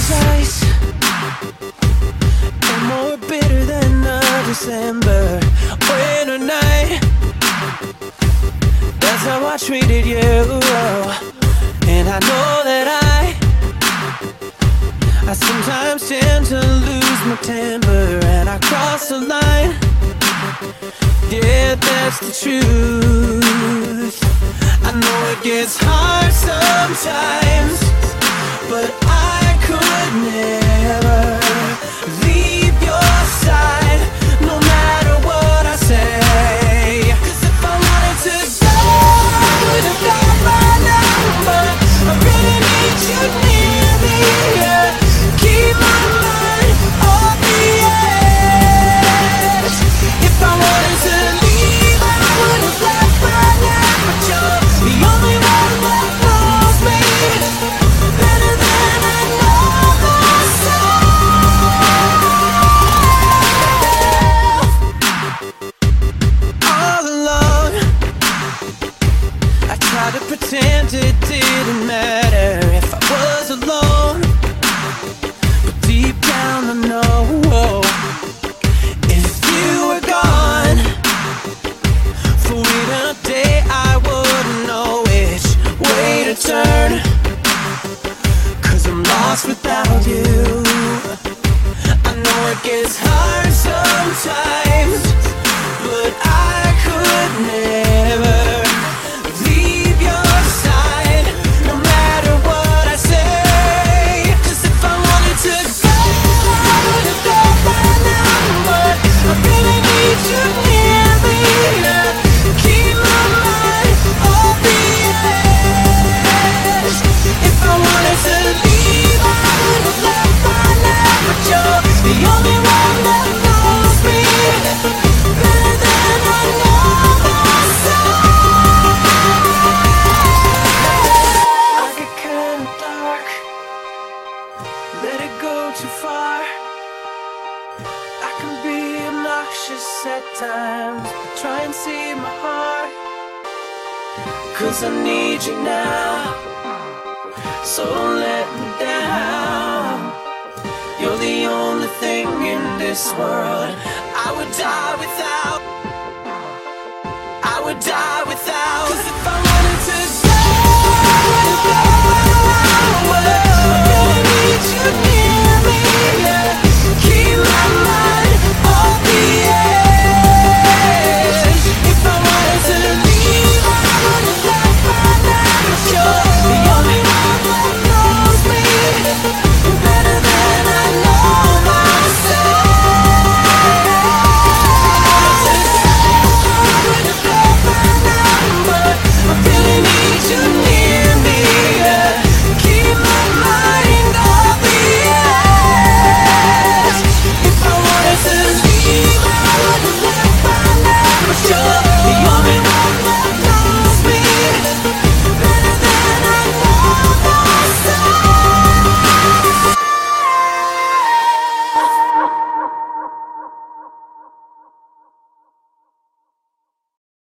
precise and more bitter than a December winter night. That's how I treated you. And I know that I sometimes tend to lose my temper and I cross the line. Yeah, that's the truth. I know it gets hard sometimes, but I could never leave your side, no matter what I say. 'Cause if I wanted to go, I would have got my number. I really need you near me, yeah. Keep my mind on the edge. If I wanted to leave, I would have left by now. But you're the only one that knows me better than I know myself. All along, I tried to pretend it didn't matter if I was alone. But deep down I know, if you were gone for even a day, I wouldn't know which way to turn. 'Cause I'm lost without you. I know it gets hard sometimes, but I could never leave your side, no matter what I say. 'Cause if I wanted to go, I would have got my number. I really need you near me, yeah. Keep my mind on the edge. If I wanted to leave, I would have left by now. But you're the only one that knows me better than I know myself. I get kinda dark, let it go too far. I can be obnoxious at times, but try and see my heart. 'Cause I need you now, so don't let me down. You're the only thing in this world I would die without. I would die without. 'Cause if I